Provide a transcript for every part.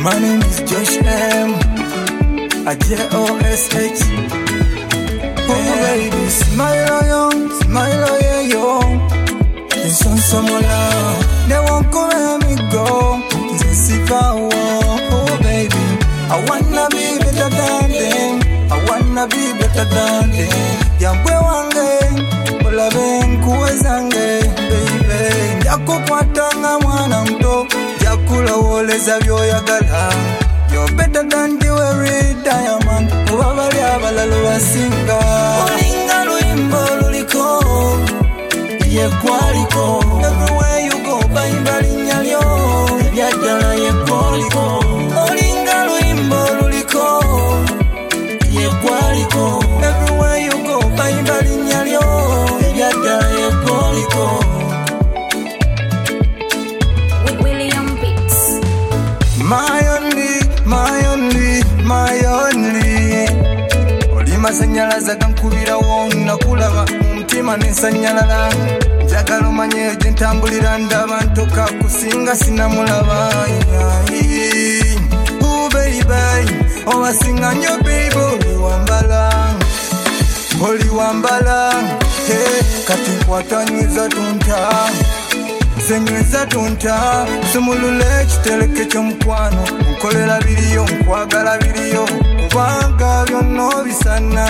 My name is Josh M. A J-O-S-H. Oh baby, smile yeah yo. It's on some love. They won't come let me go. It's a oh baby, I wanna be better than them. I wanna be better than them. Yambwe wange, olabe nkuwezange, baby. Yakukwatanga mwana mto, yakulowoleza byoyagala. You're better than the very diamond. Ubabali abalalo basinga. Olinga lwimbo luliko, yekwaliko. Everywhere you go, bayimbali nyalyo, byajala yekwaliko. Olinga lwimbo luliko, yekwaliko. Everywhere you go, bayimbali nyalyo, byajala yekwaliko. William Beats. My only Oli masanyalaza kankubirawo nakulaba mumutima nesanyalala njagala omanye gye ntambulira ndaba ntoka kusinga sinamulaba baby owasinga nnyo baby oli wambala kati nkwatanyiza tunta senyweza tunta sumulule ekitereke ky'omukwano nkolera biriyo nkwagala biriyo kubanga byonna bisana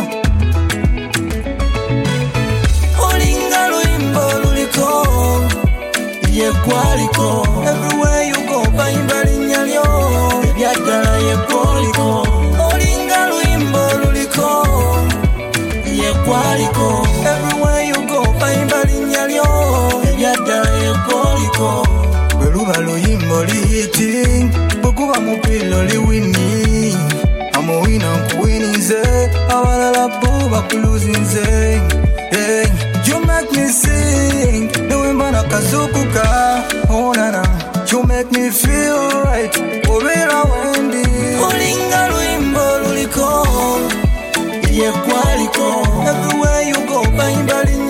olinga lwimbo luliko yekwaliko everywhere you go bayimba linnya lyo ebyaddala yekwaliko olinga lwimbo luliko yekwaliko everywhere you go bayimba linnya lyo ebyaddala yekwaliko bweluba luyimbo lihiti bwekuba mupilo liwini amuwina nkuwinize abalala bo bakuluzinze you make me sing niwemba nakazukuka onana you make me feel right obera wendi olinga lwimbo luliko yekwaliko everywhere you go bayimba linnya